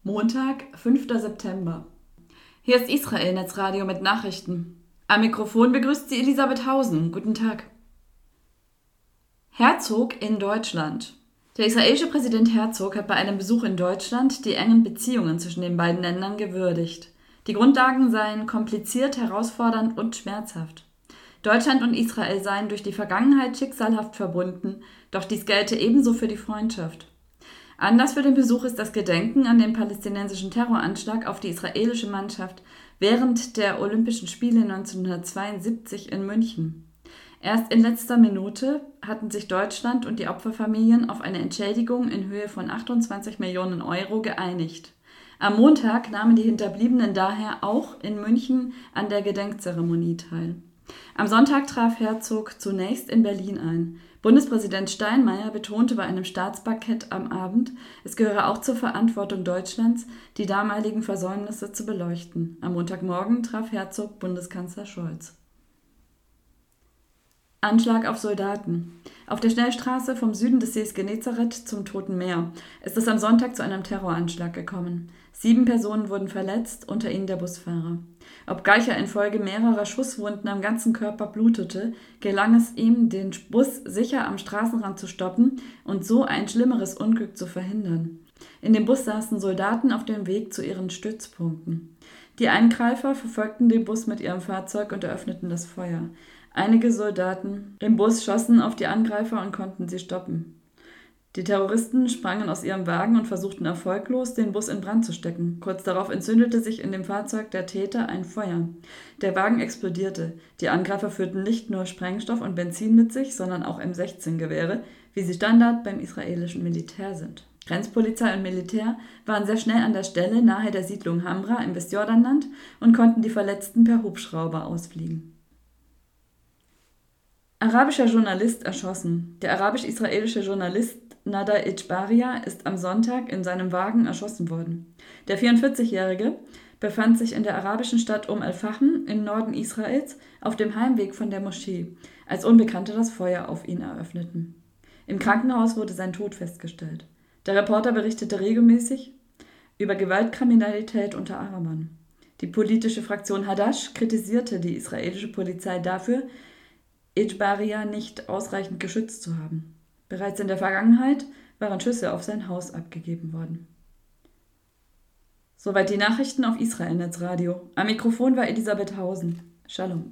Montag, 5. September. Hier ist Israel Netzradio mit Nachrichten. Am Mikrofon begrüßt sie Elisabeth Hausen. Guten Tag. Herzog in Deutschland. Der israelische Präsident Herzog hat bei einem Besuch in Deutschland die engen Beziehungen zwischen den beiden Ländern gewürdigt. Die Grundlagen seien kompliziert, herausfordernd und schmerzhaft. Deutschland und Israel seien durch die Vergangenheit schicksalhaft verbunden, doch dies gelte ebenso für die Freundschaft. Anlass für den Besuch ist das Gedenken an den palästinensischen Terroranschlag auf die israelische Mannschaft während der Olympischen Spiele 1972 in München. Erst in letzter Minute hatten sich Deutschland und die Opferfamilien auf eine Entschädigung in Höhe von 28 Millionen Euro geeinigt. Am Montag nahmen die Hinterbliebenen daher auch in München an der Gedenkzeremonie teil. Am Sonntag traf Herzog zunächst in Berlin ein. Bundespräsident Steinmeier betonte bei einem Staatsbankett am Abend, es gehöre auch zur Verantwortung Deutschlands, die damaligen Versäumnisse zu beleuchten. Am Montagmorgen traf Herzog Bundeskanzler Scholz. Anschlag auf Soldaten. Auf der Schnellstraße vom Süden des Sees Genezareth zum Toten Meer ist es am Sonntag zu einem Terroranschlag gekommen. 7 Personen wurden verletzt, unter ihnen der Busfahrer. Obgleich er infolge mehrerer Schusswunden am ganzen Körper blutete, gelang es ihm, den Bus sicher am Straßenrand zu stoppen und so ein schlimmeres Unglück zu verhindern. In dem Bus saßen Soldaten auf dem Weg zu ihren Stützpunkten. Die Angreifer verfolgten den Bus mit ihrem Fahrzeug und eröffneten das Feuer. Einige Soldaten im Bus schossen auf die Angreifer und konnten sie stoppen. Die Terroristen sprangen aus ihrem Wagen und versuchten erfolglos, den Bus in Brand zu stecken. Kurz darauf entzündete sich in dem Fahrzeug der Täter ein Feuer. Der Wagen explodierte. Die Angreifer führten nicht nur Sprengstoff und Benzin mit sich, sondern auch M16-Gewehre, wie sie Standard beim israelischen Militär sind. Grenzpolizei und Militär waren sehr schnell an der Stelle nahe der Siedlung Hamra im Westjordanland und konnten die Verletzten per Hubschrauber ausfliegen. Arabischer Journalist erschossen. Der arabisch-israelische Journalist Nada Ejbaria ist am Sonntag in seinem Wagen erschossen worden. Der 44-Jährige befand sich in der arabischen Stadt al-Fahm im Norden Israels auf dem Heimweg von der Moschee, als Unbekannte das Feuer auf ihn eröffneten. Im Krankenhaus wurde sein Tod festgestellt. Der Reporter berichtete regelmäßig über Gewaltkriminalität unter Arabern. Die politische Fraktion Hadash kritisierte die israelische Polizei dafür, Ejbaria nicht ausreichend geschützt zu haben. Bereits in der Vergangenheit waren Schüsse auf sein Haus abgegeben worden. Soweit die Nachrichten auf Israel Netzradio. Am Mikrofon war Elisabeth Hausen. Shalom.